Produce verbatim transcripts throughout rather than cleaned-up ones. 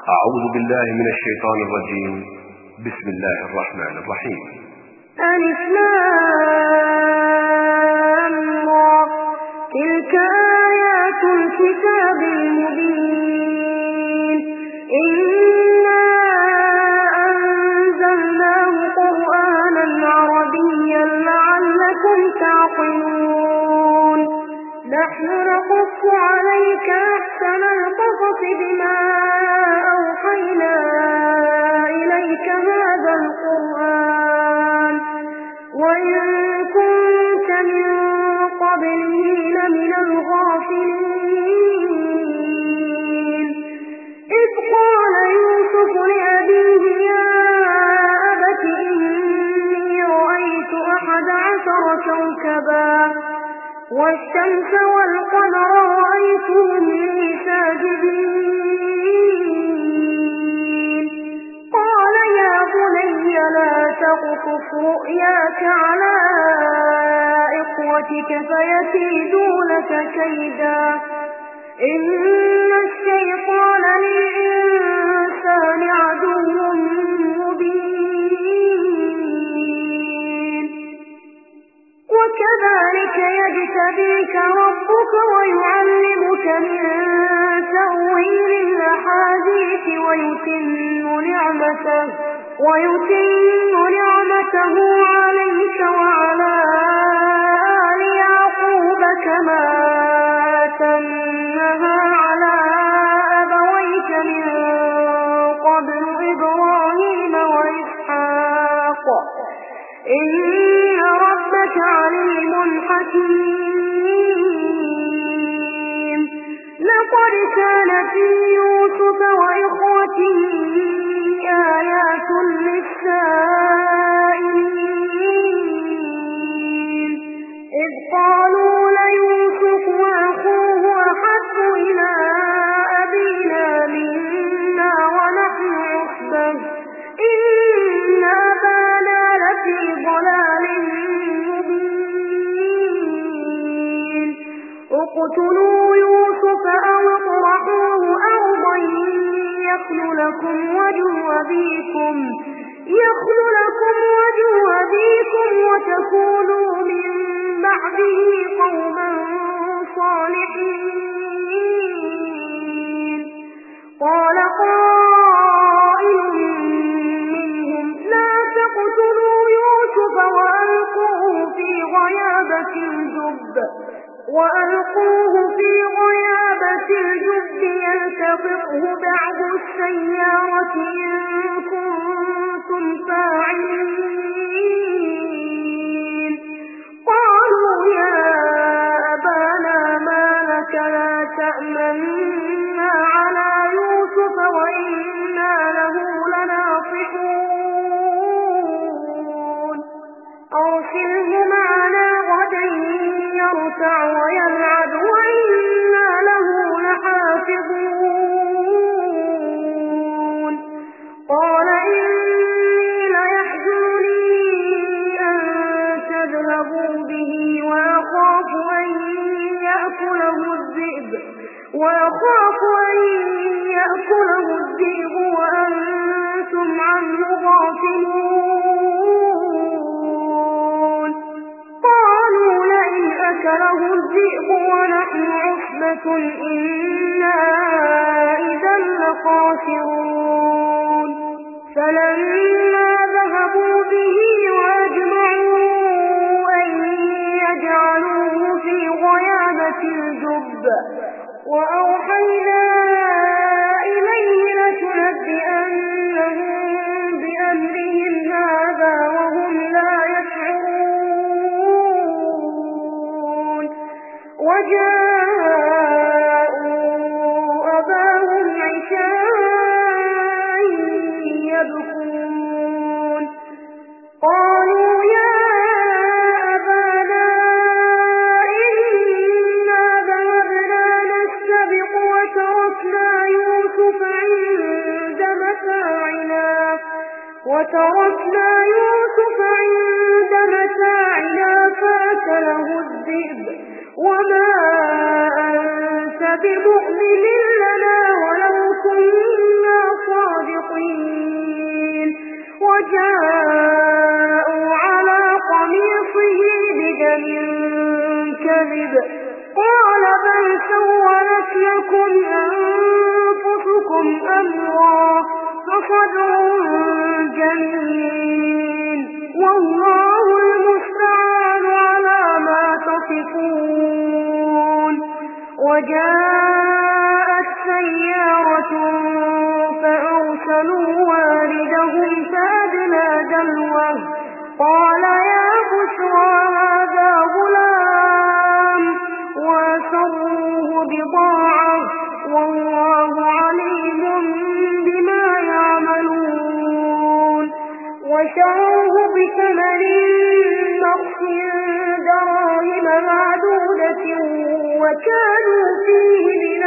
أعوذ بالله من الشيطان الرجيم. بسم الله الرحمن الرحيم. ألف لام را تلك آيات الكتاب المبين إنا أنزلناه قرآنا عربيا لعلكم تعقلون نحن نقص عليك أحسن القصص بما أوحينا إليك هذا القرآن وإن كنت من قبله لمن الغافلين إذ قال يوسف لأبيه يا أبت إني رأيت أحد عشر كوكبا والشمس والقمر رأيتهم لي ساجدين قال يا بني لا تقصص رؤياك على إخوتك فيكيدوا لك كيدا إن الشيطان للإنسان عدو مبين وكذلك يجتبيك ربك ويعلمك من تأويل الأحاديث ويتم نعمته ويتم نعمته عليك وعلى آل يعقوب كما أتمها على أبويك من قبل إبراهيم وإسحاق إن ربك عليم حكيم لقد كان في يوسف وإخوته آيات للسائلين إذ قالوا ليوسف وأخوه أحب إلى أبينا منا ونحن عصبة إن أبانا لفي ضلال مبين اقتلوا يوسف أو اطرحوه أرضا يخل لكم وجه أبيكم يخل لكم وجه أبيكم وتكونوا من بعده قوما صالحين قال قائل منهم لا تقتلوا يوسف وألقوه في غيابة الجب وألقوه في غيابة الجب يلتقطه بعض السيارة إن كنتم فاعلين قالوا يا أبانا ما لك لا تأمنا على يوسف وإنا له لناصحون أرسله معنا غدا يرتع ويلعب وإنا له لحافظون قال إني ليحزنني أن تذهبوا به وأخاف أن يأكله الذئب وأخاف أن يأكله الذئب وأنتم عنه غافلون قالوا لئن أكله الذئب ونحن عصبة إنا إذا لخاسرون فلما ذهبوا به وأجمعوا أن يجعلوه في غيابة الجب وأوحينا إليه لتنبئنهم بأمرهم هذا وهم لا يشعرون وجاءوا أباهم عشاء يبكون قالوا يا أبانا إنا ذهبنا نستبق وتركنا يوسف عند متاعنا وتركنا يوسف عند متاعنا فأكله الذئب وما أنت بمؤمن لنا ولو كنا وجاءوا على قميصه بدم كذب قال بل سولت لكم أنفسكم أمرا فصبر جميل والله المستعان على ما تصفون. وجاءت سيارة فأرسلوا واردهم فأدلى دلوه قال يا بشرى هذا غلام وأسروه بضاعة والله عليم بما يعملون. وشروه بثمن بخس دراهم معدودة وكانوا فيه من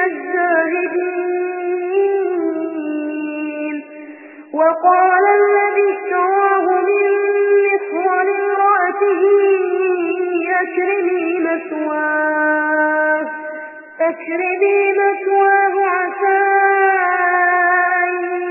الزاهدين. وقال الذي اشتراه من مصر لامرأته أكرمي مثواه أكرمي مثواه عسى أن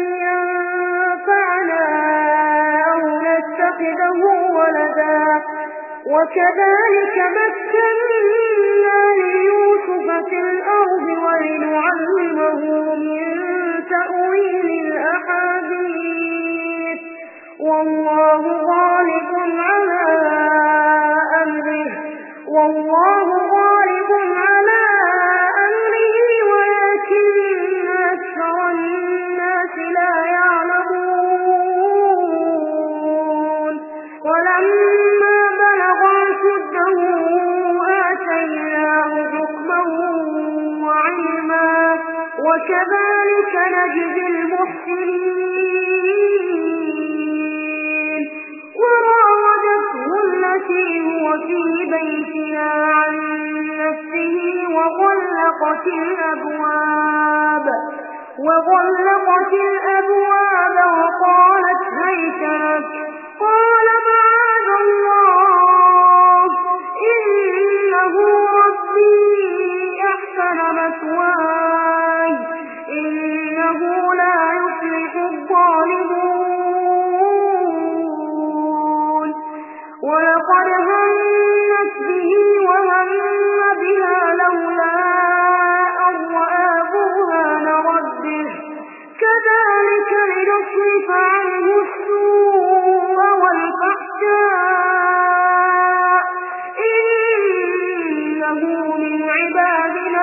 ينفعنا أو نتخذه ولدا وكذلك مكنا ليوسف في الأرض ولنعلمه من تأويل الأحاديث والله غالب على أمره والله غالب على أمره ولكن أكثر الناس لا يعلمون. ولما بلغ أشده آتيناه حكما وعلما وكذلك نجزي المحسنين. وراودته التي هو في بيتنا عن نفسه وغلقت الأبواب وغلقت الأبواب وقالت هيت لك قال معاذ الله إنه ربي أحسن مثواي إنه لا يفلح الظالمون. ولقد همت به وهم بها لولا أن رأى برهان ربه كذلك لنصرف عنه السوء والفحشاء إنه من عبادنا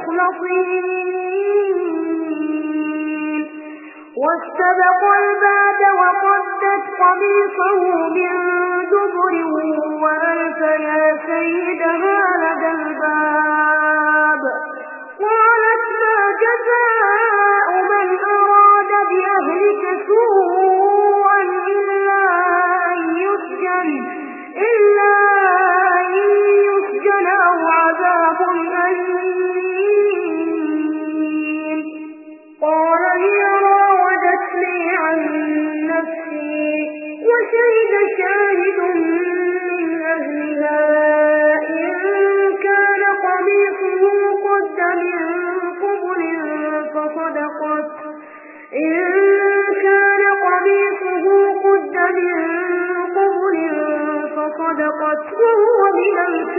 المخلصين. واستبق الباب وقدت قميصه من دبر وألف يا سيدها لدى الباب قالت ما جزاء من أراد بأهلك سوءا إلا أن يسجن إلا أن يسجن أو عذاب أليم. قال هي راودتني عن نفسي وشهد شاهد من أهلها إن كان قميصه قد من قبل فصدقت إن كان قميصه قد من قبل فصدقت وهو من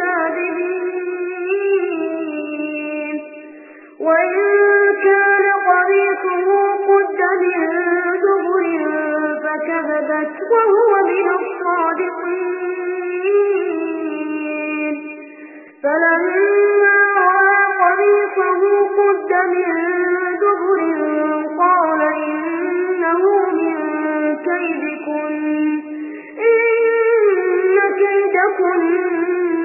الكاذبين. وإن كان قميصه قد من دبر فكذبت وهو من الصادقين. فلما رأى قميصه قد من دبر قال إنه من كيدكن إن كيدكن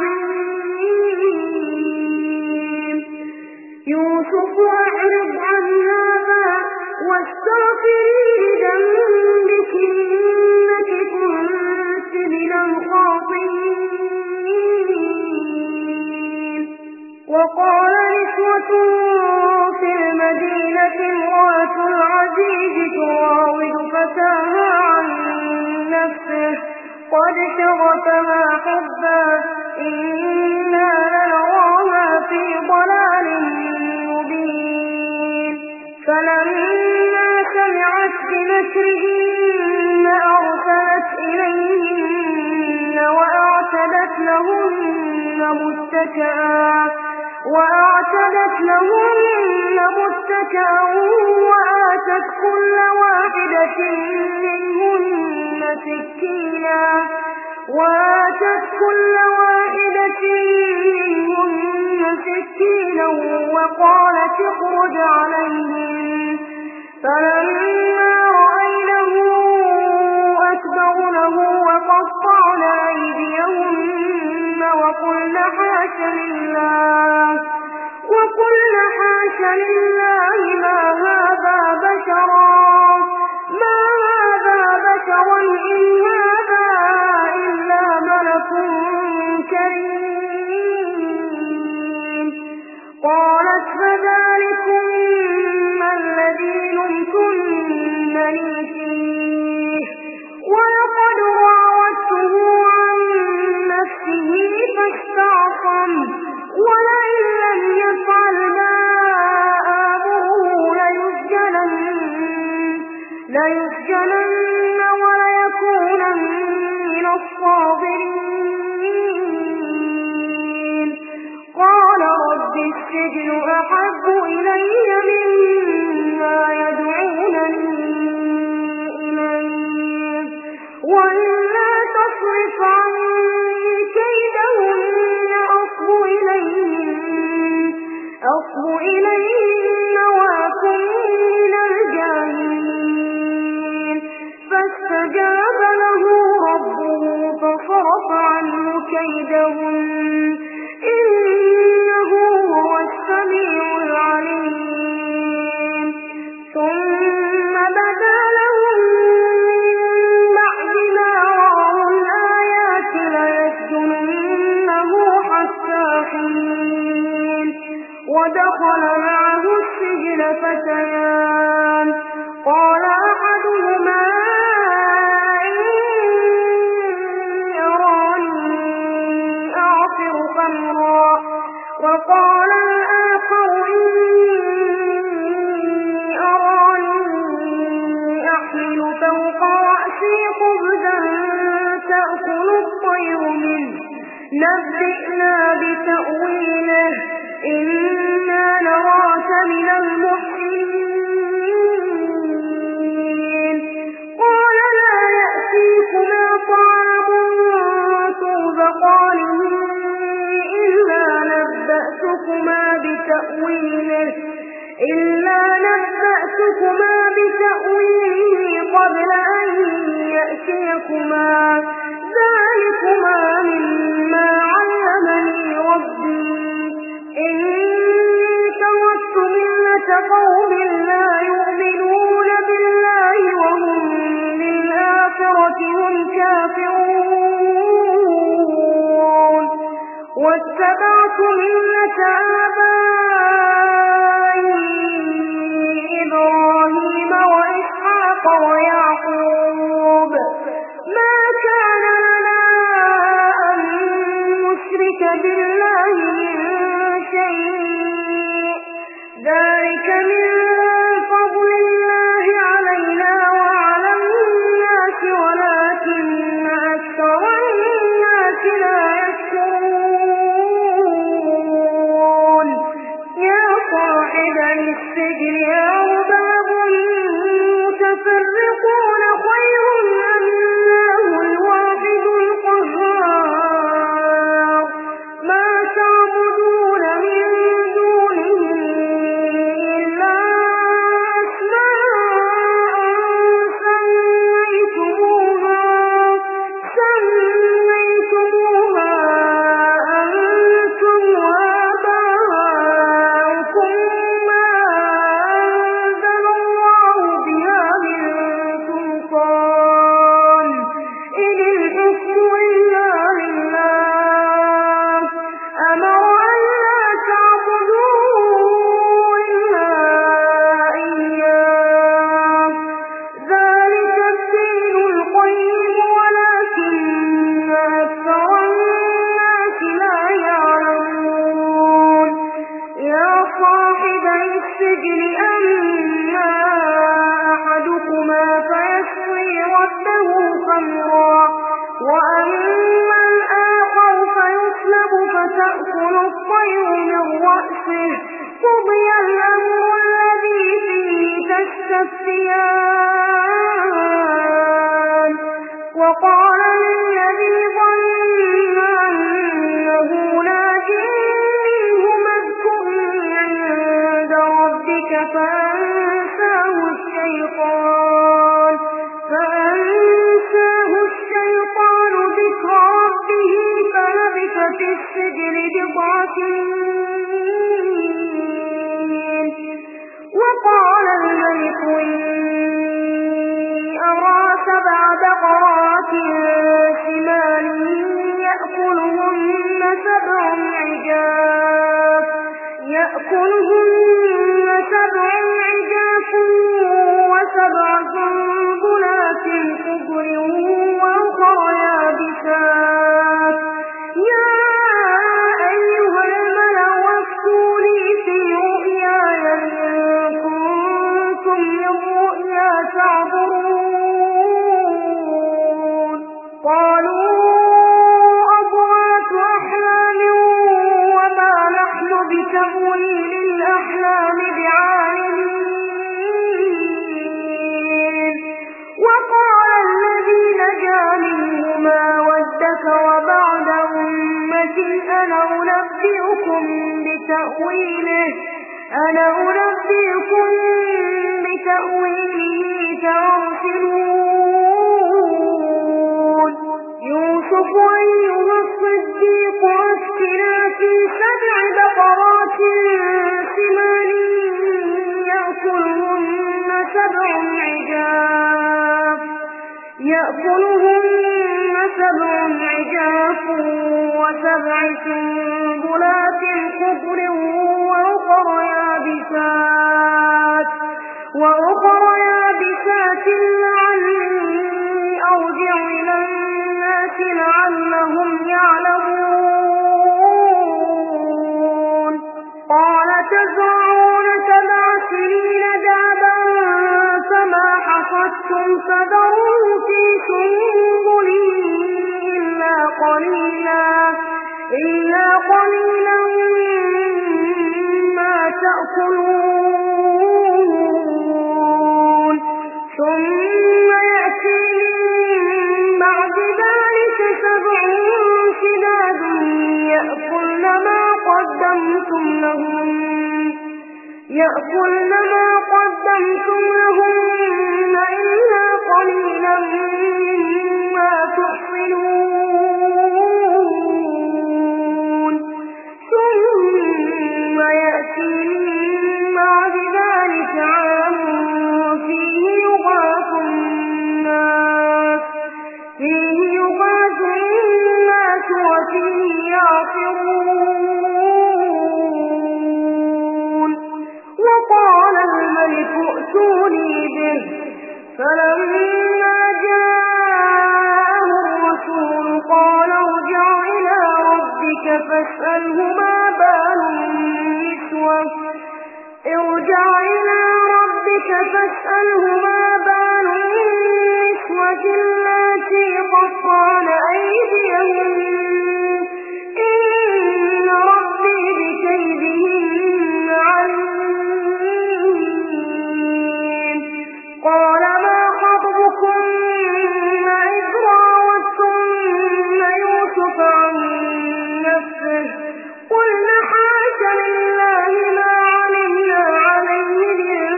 عظيم. يوسف أعرض عن هذا واستغفري لذنبك إنك كنت من الخاطئين. وقال نسوة في المدينة امرأة العزيز تراود فتاها عن نفسه قد شغفها حبا إنا لنراها في ضلال مبين. فلما سمعت بمكرهن متكئا وأعتدت لهن متكئا وآتت كل واحدة منهن سكينا وآتت كل واحدة منهن سكينا وقالت اخرج عليهم فلما رأينه أكبرنه وقطعن أيديهن وقلن حاش لله وقلن حاش لله ما هذا بشرا ما هذا بشرا إن هذا إلا ملك كريم قالت فذلكن الذي لمتنني فيه ولقد راودته عن نفسه فاستعصم ولئن لم يفعل ما آمره ليسجنن ليسجنن وليكونن من الصاغرين قال رب السجن أحب إلي مما يدعونني إليه وإلا تصرف عني كيدهن أصب إليهن أصب إليهن وأكن من الجاهلين فاستجاب له ربه فصرف عنه كيدهن إنه هو السميع العليم ثم بدا لهم من بعد ما رأوا الآيات ليسجننه حتى حين ودخل معه السجن فتيان قال أحدهما إني أراني أعصر خمرا وقال الآخر إني أراني أحمل فوق رأسي خبزا تأكل الطير منه نبئنا بتأويله إنا نراك من المحسنين قال لا يأتيكما طعام ترزقانه إلا نبأتكما بتأويله إلا نبأتكما بتأويله قبل أن يأتيكما ذلكما مما علمني ربي إني تركت ملة قوم لا يؤمنون بالله وهم بالآخرة هم كافرون واتبعت ملة آبائي إبراهيم وإسحاق ويعقوب ما كان لنا أن نشرك بالله من شيء ذلك من فضل الله علينا وعلى الناس ولكن أكثر الناس لا يشكرون يا صاحبي السجن أرباب متفرقون تأكل الطير من رأسه قضي الأمر الذي فيه تستفتيان وقال للذي ظن أنه ناج منه اذكرني عند ربك فأنساه الشيطان فأنساه الشيطان ذكر ربه فلبث في السجن بضع سنين وقال الملك إني أرى سبع بقرات سمان يأكلهن سبع عجاف يأكلهن سبع عجاف وسبع سنبلات خضر وأخر يابسات يا أيها الملأ وافتوني في رؤياي إن كنتم للرؤيا تعبرون قالوا أضغاث أحلام وما نحن بتأويل الأحلام بعالمين وقال الذي نجا منهما وادكر بعد أمة أنا أنبئكم بتأويله أنا أنبئكم بتأويله فأرسلون يوسف أيها الصديق أفتنا في سبع بقرات سمان يأكلهن سبع عجاف يأكلهن سبع عجاف وسبع سنبلات خضر وأخر يابسات وأخر يابسات لعلي أرجع إلى الناس لعلهم يعلمون قال تزرعون سبع سنين دابا فما حصدتم فذروا في سنبله إلا قليلا إلا قليلا مما تأكلون ثم يأتي من بعد ذلك سبع شداد يأكلن ما قدمتم لهم يأكلن ما قدمتم لهن إلا قليلا مما تحصنون ثم يأتي من بعد ذلك عام فيه يغاث الناس فيه يغاث الناس وفيه يعصرون وقال الملك ائتوني به فلما جاءه الرسول قال ارجع إلى ربك فاسأله ما بال النسوة ارجع إلى ربك فاسأله ما بال النسوة اللاتي قطعن أيديهن إن ربي بكيدهن عليم قال ما خطبكن إذ راوتن يوسف عن نفسه قلن حاش لله ما علمنا عليه من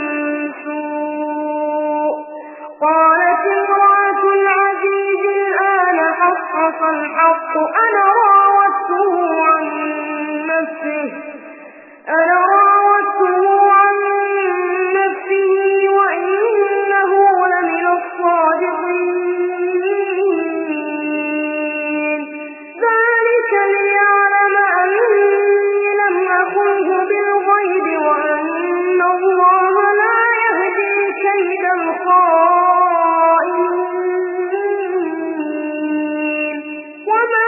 سوء قالت امرأة العزيز الآن حصحص الحق أنا راودته عن نفسه أنا راودته عن نفسه وإنه لمن الصادقين ذلك ليعلم أني لم أخنه بالغيب وأن الله لا يهدي كيد الخائنين وما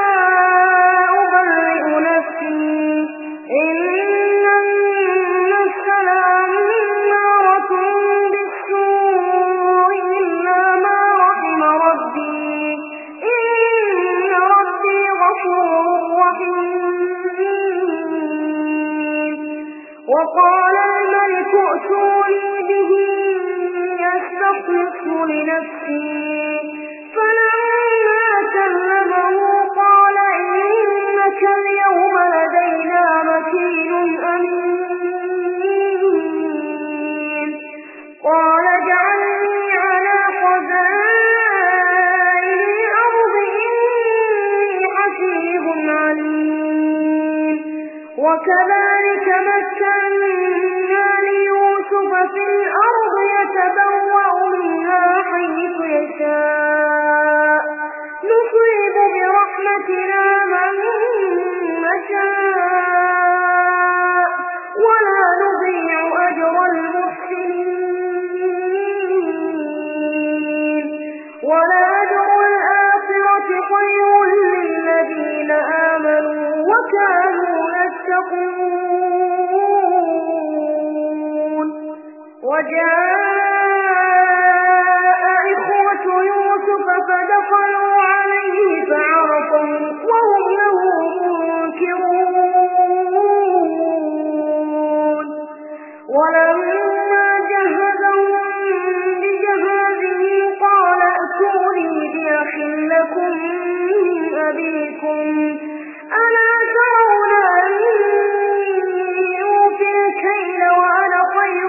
أبرئ نفسي إن النفس لأمارة بالسوء إلا ما رحم ربي إن ربي غفور رحيم وكذلك مكنا ليوسف في الأرض يتبوأ منها حيث يشاء نصيب برحمتنا من نشاء ولا نضيع أجر المحسنين ولأجر الآخرة خير للذين آمنوا وكانوا يتقون وجاء إخوة يوسف فدخلوا عليه فعرفهم وهم له منكرون ولما جهزهم بجهازهم قال ائتوني بأخ لكم من أبيكم ألا ترون أني أوفي الكيل وأنا خير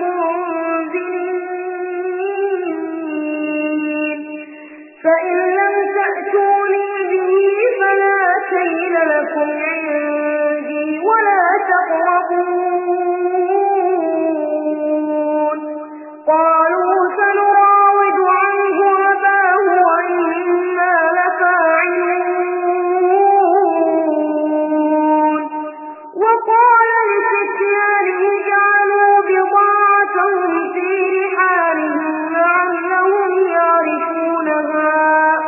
المنزلين فإن لم تأتوني به فلا كيل لكم عندي ولا تقربون قالوا سنراود عنه أباه وإنا لفاعلون وقال لفتيانه اجعلوا بضاعتهم في رحالهم لعلهم يعرفونها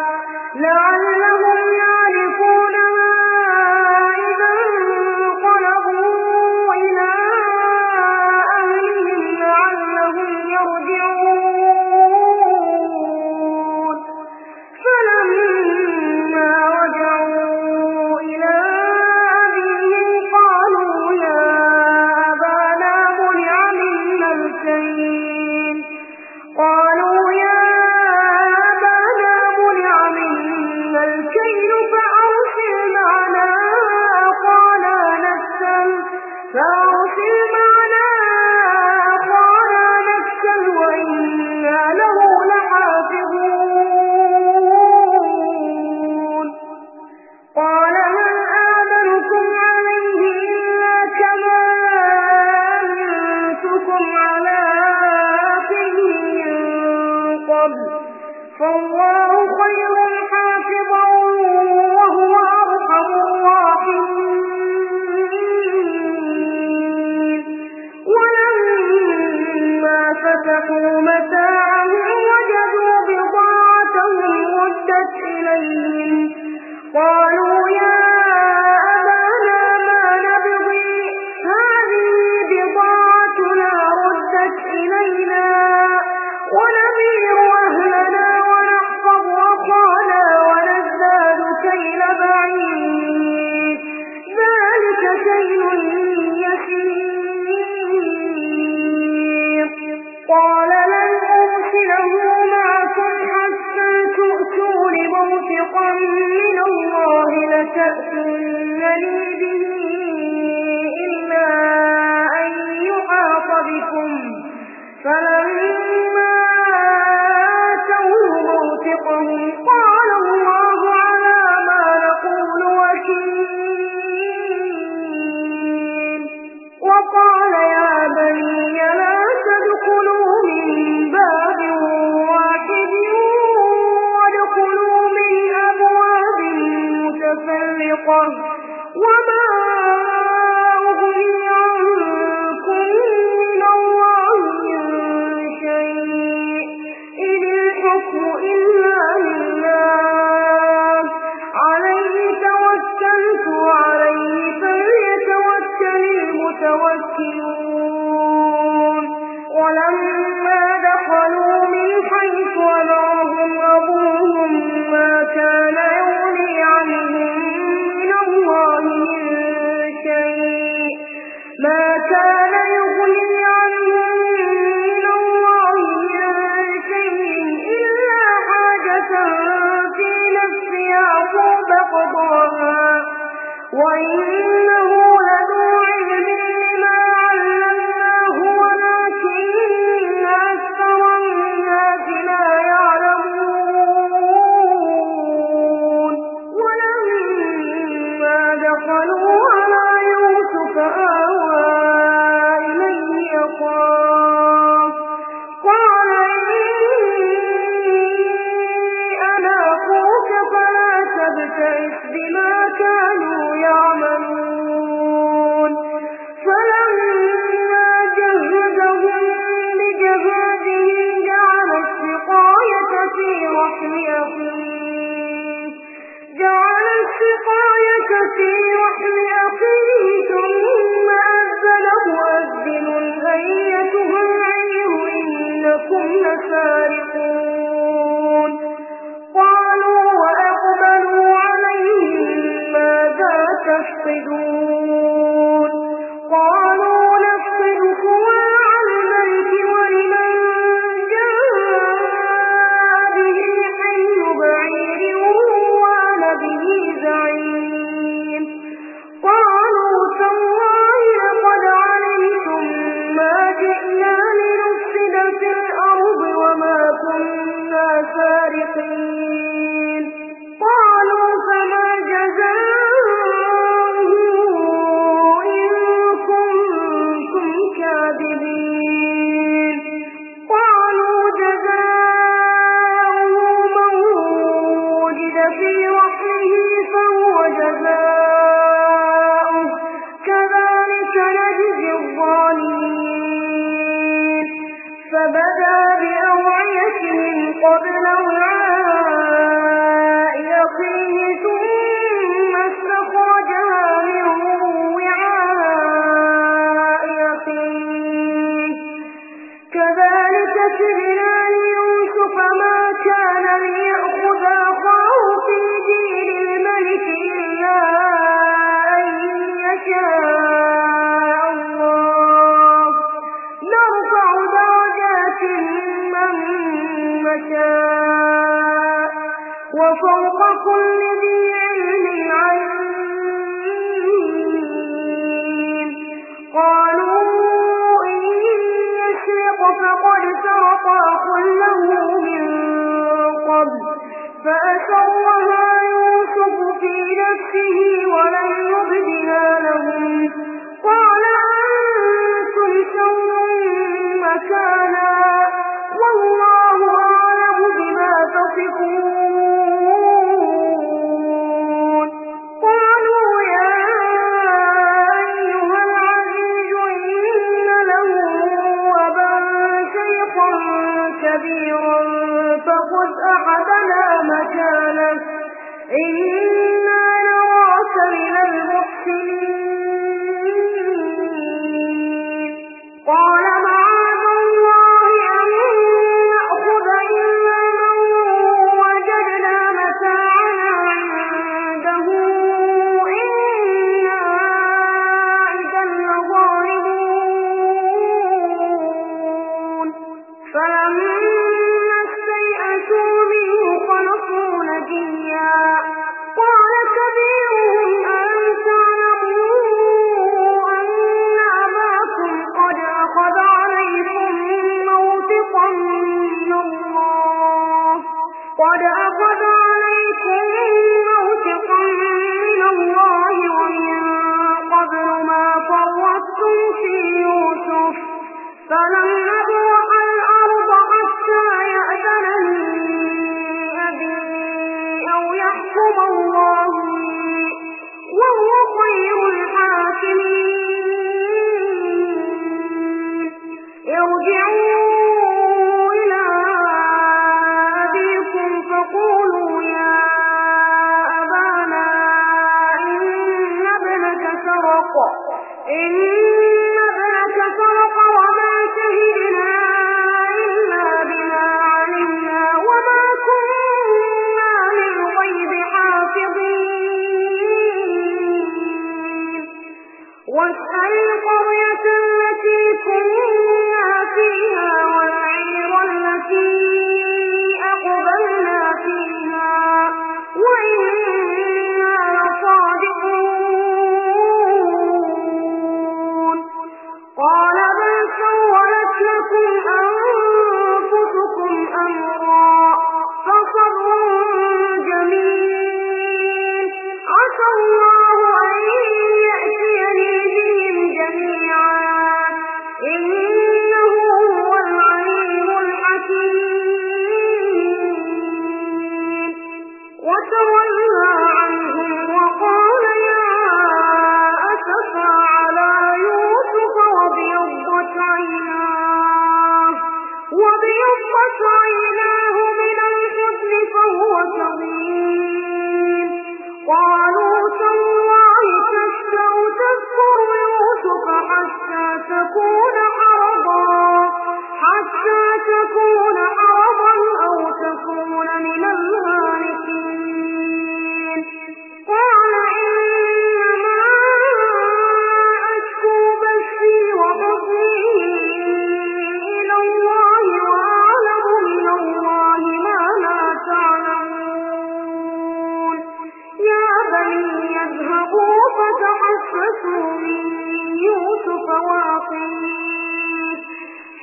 لعلهم يعرفونها إذا انقلبوا إلى أهلهم لعلهم يرجعون فلما رجعوا إلى أبيهم قالوا يا أبانا منع منا الكيل قالوا يا أبانا منع منا الكيل فأرسل معنا أخانا نكتل فأرسل معنا أخانا نكتل وإنا له لحافظون قال هل آمنكم عليه إلا كما أمنتكم على أخيه من قبل فالله خير حافظا وهو أرحم الراحمين ولما فتحوا متاعهم وجدوا بضاعتهم ردت إليهم قالوا يا أبانا ما نبغي هذه بضاعتنا ردت إلينا ونمير أهلنا ونحفظ أخانا ونزداد كيل بعيد ذلك كيل يسير قال لن أرسله معكم حتى تؤتون موثقا من الله لتأتونني به إلا أن يحاط بكم فلما آتوه موثقهم قال الله على ما نقول وكيل وقال يا بني لا تدخلوا من باب واحد وادخلوا من أبواب متفرقة وما أغني عنكم من الله من شيء إن الحكم إلا لله عليه توكلت وعليه فليتوكل المتوكلون ولما دخلوا من حيث أمرهم أبوهم ما كان يغني عنهم من الله من شيء ما كان يغني عنهم من الله من شيء إلا حاجة في نفس يعقوب قضاها وإنه لذو علم لما علمناه ولكن أكثر الناس لا يعلمون ولما دخلوا على يوسف لسارقون قالوا وأقبلوا عليهم ماذا تفقدون قالوا نفقد صواع الملك ولمن جاء به حمل بعير وأنا به زعيم قالوا تالله لقد علمتم ما جئنا لنفسد في الأرض وما كنا سارقين قالوا فما جزاؤه إن كنتم كاذبين قالوا جزاؤه من وجد في رحله فهو جزاؤه كذلك نجزي الظالمين فبدأ بأوعيتهم قبل وعاء أخيه ثم استخرجها من وعاء أخيه كذلك كدنا ليوسف ما كان ليأخذ أخاه في دين الملك إلا أن يشاء الله نرفع درجات من نشاء وفوق كل ذي علم عليم قالوا إن يسرق فقد سرق أخ له من قبل فأسرها يوسف في نفسه ولم يبدها لهم قال أنتم شر مكانا والله أعلم بما تصفون قالوا يا أيها العزيز إن له أبا شيخا كبيرا فخذ أحدنا مكانه إنا نراك من المحسنين قال معاذ الله أن نأخذ إلا من وجدنا متاعنا عنده إنا إذا لظالمون فلما استيئسوا منه خلصوا نجيا قال كبيرهم ألم تعلموا أن أباكم قد أخذ عليكم موثقا من الله قد أخذ عليكم موثقا من الله ومن قبل ما فرطتم في يوسف فلن نبرح الأرض حتى يأذن لي أبي أو يحكم الله لي وهو خير الحاكمين ارجعوا إلى أبيكم فقولوا يا أبانا إن ابنك سرق إن ابنك سرق وما شهدنا إلا بما علمنا وما كنا للغيب حافظين واسأل القرية التي كنا فيها والعير التي أقبلنا فيها وإنا لصادقون قال بل سولت لكم أنفسكم أمرا فصبر جميل عسى الله أن يأتيني بهم جميعا إنه هو العليم الحكيم وتولى عنهم وقال يا أسفى على يوسف وابيضت عيناه وابيضت عيناه من الحزن فهو كظيم قالوا تالله تفتأ تذكر يوسف حتى تكون حرضا حتى تكون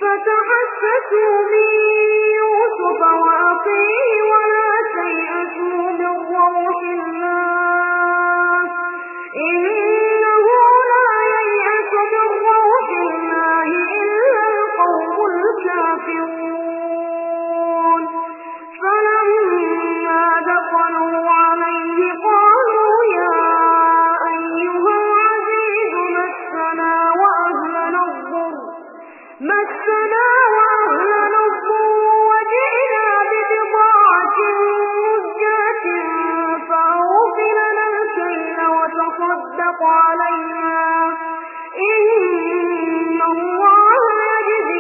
فتحسسوا من يوسف وأخيه ولا تيأسوا من روح الله إنه لا ييأس من روح الله إلا القوم الكافرون فلما دخلوا عليه قالوا يا أيها العزيز مسنا وأهلنا الضر مسنا وأهلنا الضر وجئنا ببضاعة مزجاة فأوف لنا الكيل وتصدق علينا إن الله يجزي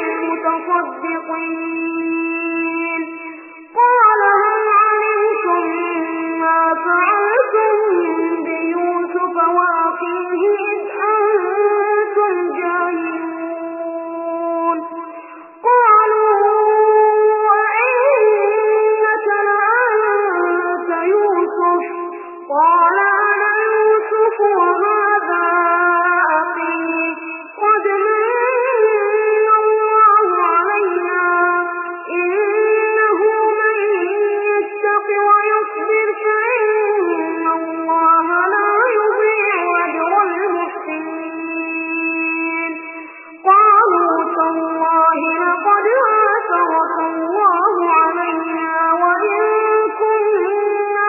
المتصدقين قال هل علمتم ما فعلتم بيوسف وأخيه إذ أنتم جاهلون قالوا أئنك لأنت يوسف قال أنا يوسف وهذا أخي قد من الله علينا إنه من يتق ويصبر فإن الله لا يضيع أجر المحسنين قالوا تالله لقد آثرك الله علينا وإن كنا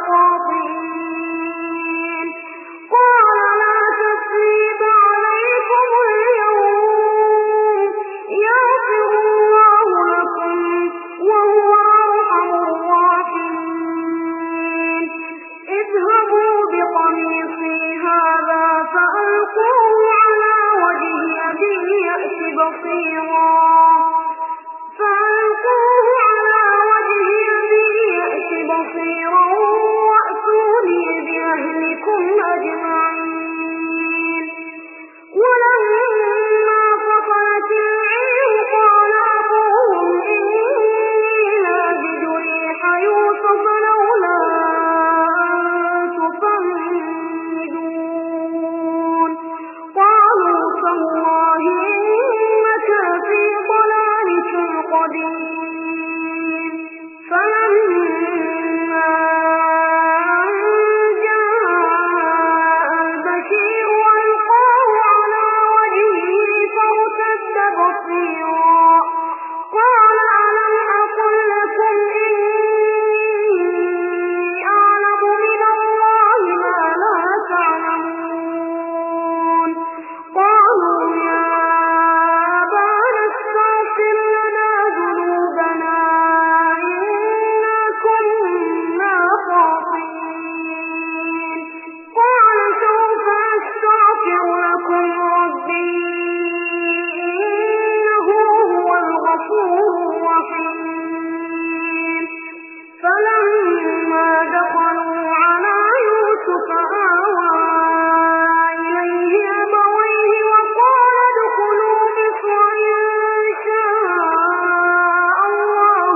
لخاطئين قال لا تثريب عليكم اليوم يغفر الله لكم وهو أرحم الراحمين اذهبوا بقميصي هذا فألقوه على وجه أبي يأت بصيرا فألقوه على وجه أبي يأت بصيرا وأتوني بأهلكم أجمعين ولما فصلت العير قال أبوهم إني لأجد ريح يوسف لولا أن تفندون قالوا تالله إنك في ضلالك القديم فلما أن جاء البشير ألقاه على وجهه فارتد بصيرا قال ألم أقل لكم إني أعلم من الله ما لا تعلمون قالوا يا أبانا استغفر لنا ذنوبنا إنا كنا خاطئين قال سوف أستغفر لكم ربي إنه هو الغفور الرحيم فلما دخلوا على يوسف آوى إليه أبويه وقال ادخلوا مصر إن شاء الله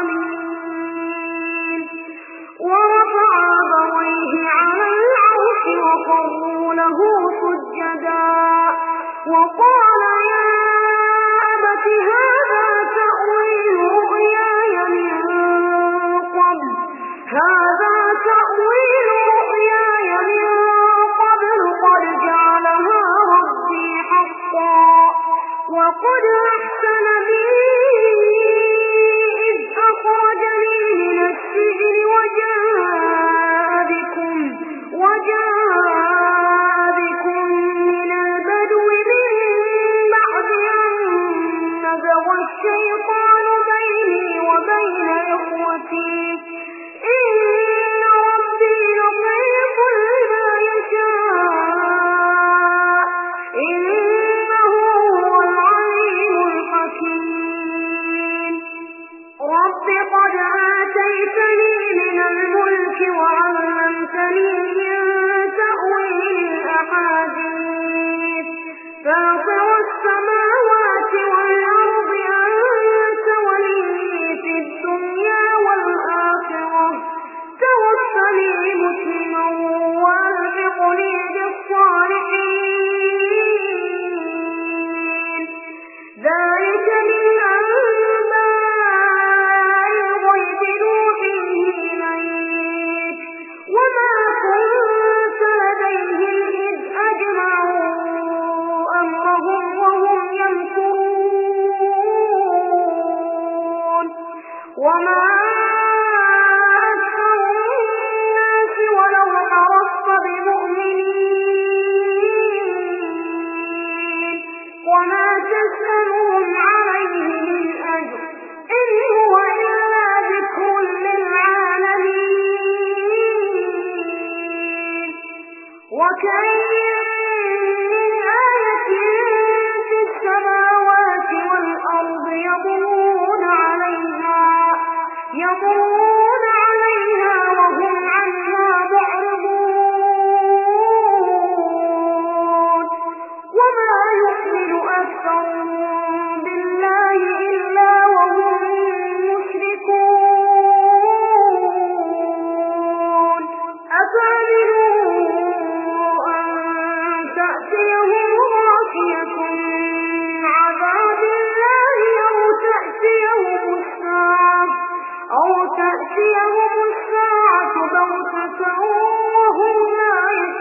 آمين ورفع أبويه على العرش وخروا له سجدا وقال يا أبت هذا تأويل رؤياي من قبل هذا تأويل رؤياي من قبل قد جعلها ربي حقا وقد أحسن بي إذ أخرجني من السجن وجاء بكم وجاء بكم من البدو من بعد أن نزغ الشيطان بيني وبين إخوتي إن ربي لطيف لما يشاء إنه هو العليم الحكيم رب قد آتيتني من الملك وعلمتني من تأويل الأحاديث فاطر السماوات والأرض أنت ولي في الدنيا والآخرة توفني مسلما وألحقني بالصالحين ذلك وما أكثر الناس ولو حرصت بمؤمنين وما تسألهم عليه من أجر إن هو إلا ذكر للعالمين وكأين من آية في السماوات والأرض يمرون عليها يمرون عليها وهم عنها معرضون وما يؤمن أكثرهم بالله إلا وهم مشركون أفأمنوا أن تأتيهم غاشية من عذاب الله أو تأتيهم الساعة أو تأتيهم الساعة بغتة وهم لا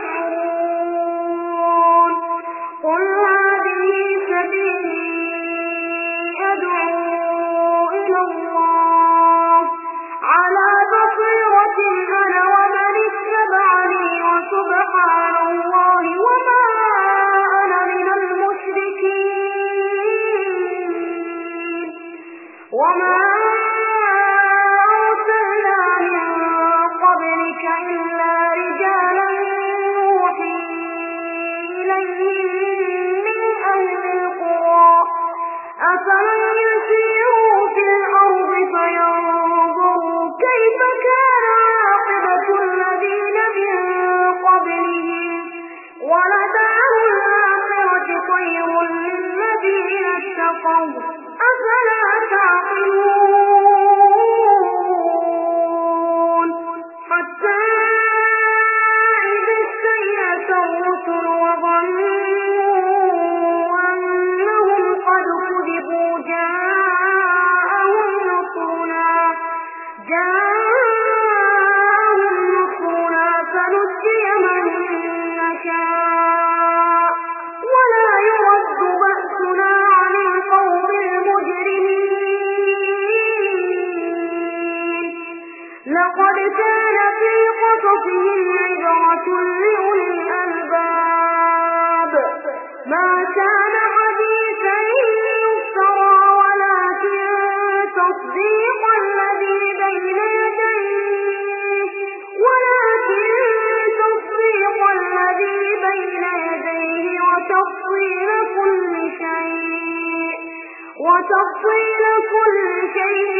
يشعرون قل هذه سبيلي أدعو إلى الله على بصيرة أنا ومن اتبعني وسبحان الله وما أنا من المشركين وما أرسلنا من قبلك إلا رجالا نوحي إليهم من أهل القرى أفلم يسيروا في الأرض فينظروا كيف كان عاقبة الذين من قبلهم ولدار الآخرة خير للذين اتقوا أفلا تعقلون حتى إذا استيأس الرسل وظنوا أنهم قد كذبوا جاءهم نصرنا جاءهم نصرنا فنجي من نشاء ولا يرد بأسنا عن القوم المجرمين لقد كان في قصصهم عبرة لأولي الألباب ما كان حديثا يفترى ولكن تصديق الذي بين يديه ولكن تصديق الذي بين يديه وتفصيل كل شيء وتفصيل كل شيء